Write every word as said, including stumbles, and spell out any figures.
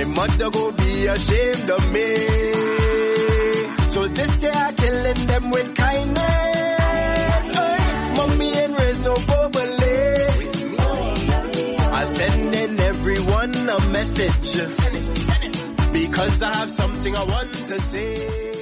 mother go be ashamed of me. So this year I killing them with kindness. Oy, mommy ain't raised no bubbly. I sending everyone a message because I have something I want to say.